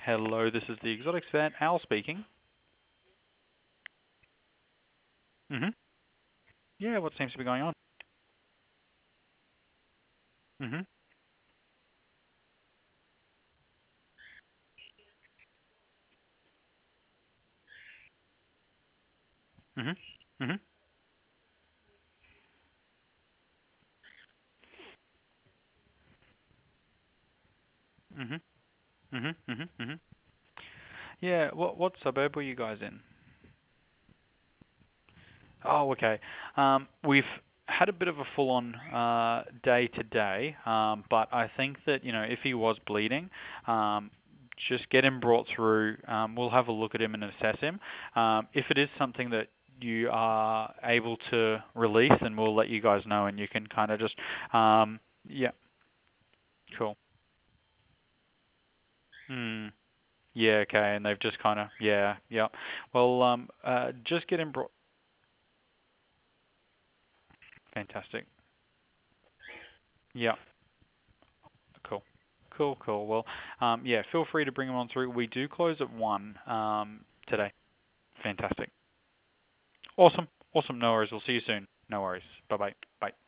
Hello, this is the Exotics Vet, Al speaking. Mhm. Yeah, what seems to be going on? Mhm. Mhm. Mhm. Mhm. Mhm. Mhm. Mhm. Yeah, what suburb were you guys in? Oh, okay. We've had a bit of a full-on day today, but I think that if he was bleeding, um, just get him brought through. We'll have a look at him and assess him. If it is something that you are able to release, then we'll let you guys know, and you can kind of just, yeah, cool. Hmm. Yeah, okay, and they've just kind of, yeah, yeah. Well, just get him brought. Fantastic. Yeah. Cool. Cool, cool. Well, yeah, feel free to bring them on through. We do close at 1 today. Fantastic. Awesome. Awesome. No worries. We'll see you soon. No worries. Bye-bye. Bye.